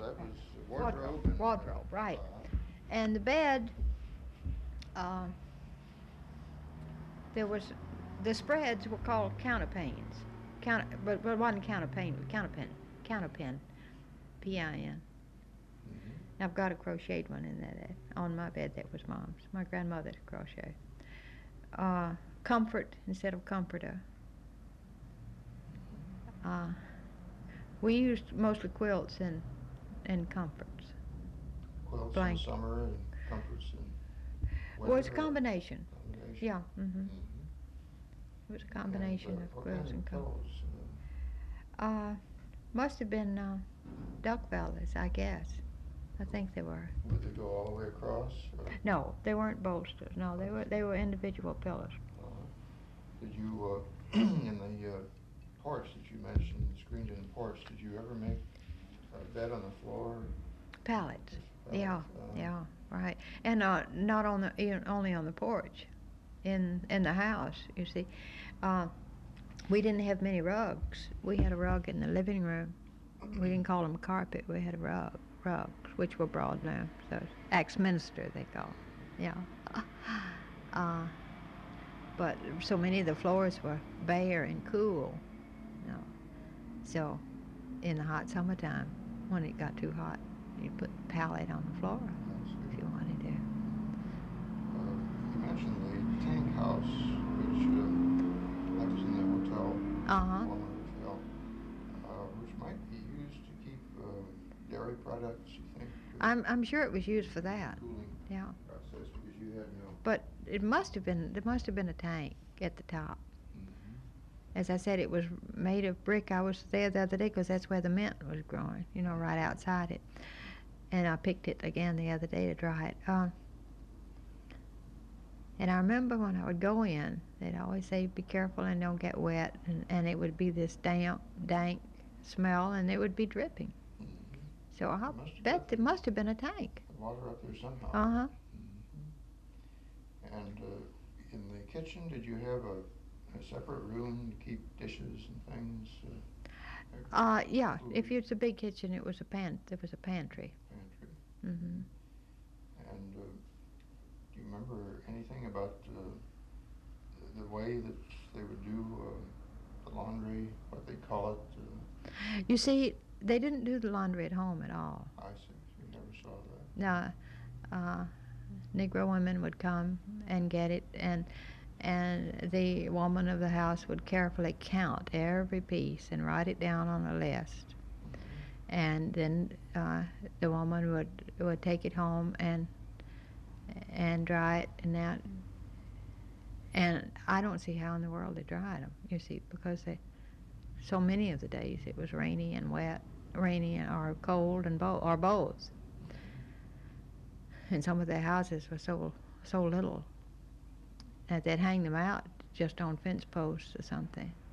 that was wardrobe. And, Wardrobe, right. And the bed, there was, the spreads were called counterpanes. But it wasn't counterpane, it was counterpin, P-I-N. Mm-hmm. I've got a crocheted one in that on my bed. That was Mom's. My grandmother's crochet. Comfort instead of comforter. We used mostly quilts and comforts. Quilts in Blanket. summer and comforts in winter. Well, it's a combination. Combination. Yeah. Mm-hmm. It was a combination of what quilts kind and of comforts. pillows? Must have been duck feathers, I guess. I think they were. Would they go all the way across? Or? No, they weren't bolsters. No, they were individual pillows. Did you in the porch that you mentioned, the screened-in porch? Did you ever make a bed on the floor? Pallets. Pallets, Yeah, right. And not on only on the porch, in the house. You see, we didn't have many rugs. We had a rug in the living room. We didn't call them carpet. We had a rugs, which were broad now. So Axminster they call. Yeah. But so many of the floors were bare and cool. No. So in the hot summertime, when it got too hot, you put the pallet on the floor if you wanted to. You mentioned the tank house, which I was in the hotel, former hotel, which might be used to keep dairy products, you think? I'm sure it was used for that. Cooling process, because you had no. But there must have been a tank at the top. Mm-hmm. As I said, it was made of brick. I was there the other day because that's where the mint was growing, right outside it. And I picked it again the other day to dry it. And I remember when I would go in, they'd always say, be careful and don't get wet. And it would be this damp, dank smell, and it would be dripping. Mm-hmm. So I bet there must have been a tank. Water up there somehow. Mm-hmm. And in the kitchen, did you have a separate room to keep dishes and things? Yeah. Food? If it's a big kitchen, there was a pantry. Pantry. Mm-hmm. And do you remember anything about the way that they would do the laundry, what they call it? You see, they didn't do the laundry at home at all. I see. So you never saw that. No. Negro women would come and get it, and the woman of the house would carefully count every piece and write it down on a list. And then the woman would take it home and dry it, and I don't see how in the world they dried them. You see, because so many of the days it was rainy and wet, or cold or both. And some of their houses were so little that they'd hang them out just on fence posts or something.